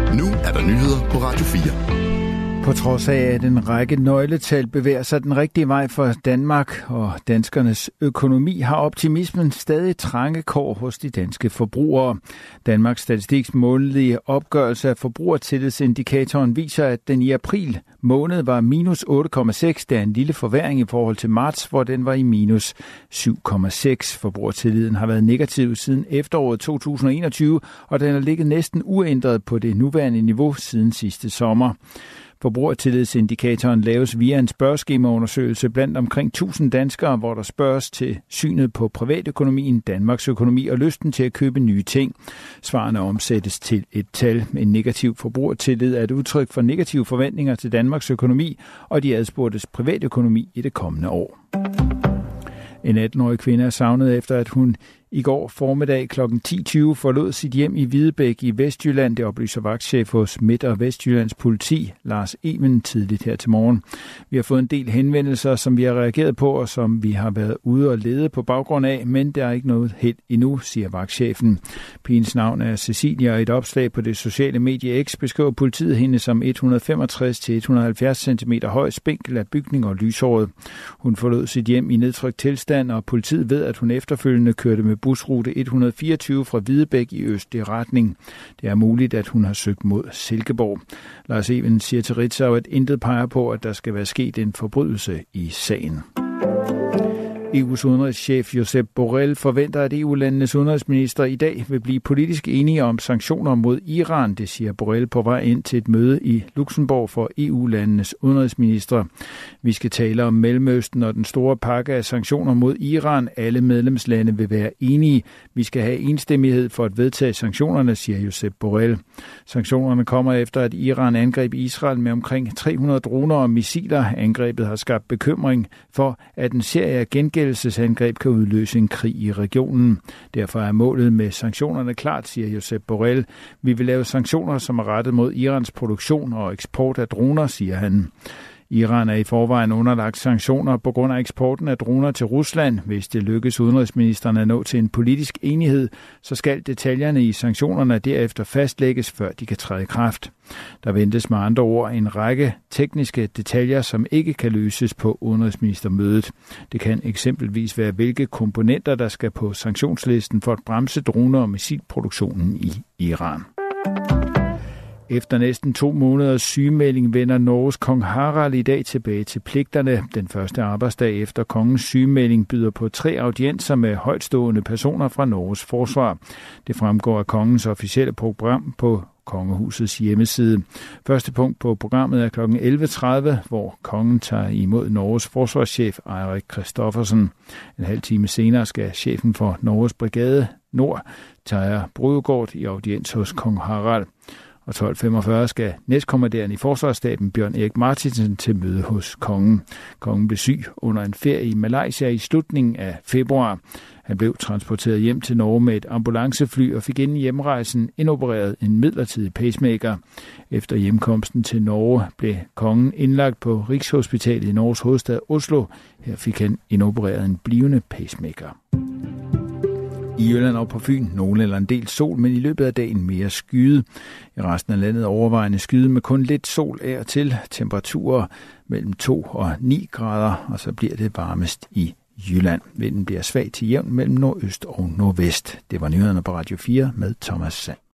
Nu er der nyheder på Radio 4. På trods af, at en række nøgletal bevæger sig den rigtige vej for Danmark og danskernes økonomi, har optimismen stadig trange kår hos de danske forbrugere. Danmarks Statistiks månedlige opgørelse af forbrugertillidsindikatoren viser, at den i april måned var minus 8,6. Det er en lille forværring i forhold til marts, hvor den var i minus 7,6. Forbrugertilliden har været negativ siden efteråret 2021, og den har ligget næsten uændret på det nuværende niveau siden sidste sommer. Forbrugertillidsindikatoren laves via en spørgeskemaundersøgelse blandt omkring 1000 danskere, hvor der spørges til synet på privatøkonomien, Danmarks økonomi og lysten til at købe nye ting. Svarene omsættes til et tal. En negativ forbrugertillid er et udtryk for negative forventninger til Danmarks økonomi og de adspurgtes privatøkonomi i det kommende år. En 18-årig kvinde er savnet efter, at hun i går formiddag kl. 10.20 forlod sit hjem i Hvidebæk i Vestjylland. Det oplyser vagtchef hos Midt- og Vestjyllands politi, Lars Even, tidligt her til morgen. Vi har fået en del henvendelser, som vi har reageret på, og som vi har været ude og lede på baggrund af, men der er ikke noget held endnu, siger vagtchefen. Pigens navn er Cecilia, og et opslag på det sociale medie X beskriver politiet hende som 165-170 cm høj, spinkel af bygning og lyshåret. Hun forlod sit hjem i nedtrykt tilstand, og politiet ved, at hun efterfølgende kørte med busrute 124 fra Hvidebæk i østlig retning. Det er muligt, at hun har søgt mod Silkeborg. Lars Even siger til Ritzau, at intet peger på, at der skal være sket en forbrydelse i sagen. EU's udenrigschef Josep Borrell forventer, at EU-landenes udenrigsminister i dag vil blive politisk enige om sanktioner mod Iran. Det siger Borrell på vej ind til et møde i Luxembourg for EU-landenes udenrigsminister. Vi skal tale om Mellemøsten og den store pakke af sanktioner mod Iran. Alle medlemslande vil være enige. Vi skal have enstemmighed for at vedtage sanktionerne, siger Josep Borrell. Sanktionerne kommer efter, at Iran angreb Israel med omkring 300 droner og missiler. Angrebet har skabt bekymring for, at en serie af gengældelsesangreb kan udløse en krig i regionen. Derfor er målet med sanktionerne klart, siger Josep Borrell. Vi vil lave sanktioner, som er rettet mod Irans produktion og eksport af droner, siger han. Iran er i forvejen underlagt sanktioner på grund af eksporten af droner til Rusland. Hvis det lykkes udenrigsministeren at nå til en politisk enighed, så skal detaljerne i sanktionerne derefter fastlægges, før de kan træde i kraft. Der ventes med andre ord en række tekniske detaljer, som ikke kan løses på udenrigsministermødet. Det kan eksempelvis være, hvilke komponenter, der skal på sanktionslisten for at bremse droner og missilproduktionen i Iran. Efter næsten 2 måneders sygemelding vender Norges kong Harald i dag tilbage til pligterne. Den første arbejdsdag efter kongens sygemelding byder på 3 audienser med højtstående personer fra Norges forsvar. Det fremgår af kongens officielle program på Kongehusets hjemmeside. Første punkt på programmet er kl. 11.30, hvor kongen tager imod Norges forsvarschef Eirik Kristoffersen. En halv time senere skal chefen for Norges brigade Nord, Terje Brødgaard, i audiens hos kong Harald. Og 12.45 skal næstkommanderende i forsvarsstaben Bjørn Erik Martinsen til møde hos kongen. Kongen blev syg under en ferie i Malaysia i slutningen af februar. Han blev transporteret hjem til Norge med et ambulancefly og fik inden hjemrejsen indopereret en midlertidig pacemaker. Efter hjemkomsten til Norge blev kongen indlagt på Rigshospitalet i Norges hovedstad Oslo. Her fik han indopereret en blivende pacemaker. I Jylland og på Fyn nogen eller en del sol, men i løbet af dagen mere skyet. I resten af landet overvejende skyet med kun lidt sol af og til. Temperaturer mellem 2 og 9 grader, og så bliver det varmest i Jylland. Vinden bliver svag til jævn mellem nordøst og nordvest. Det var nyhederne på Radio 4 med Thomas Sand.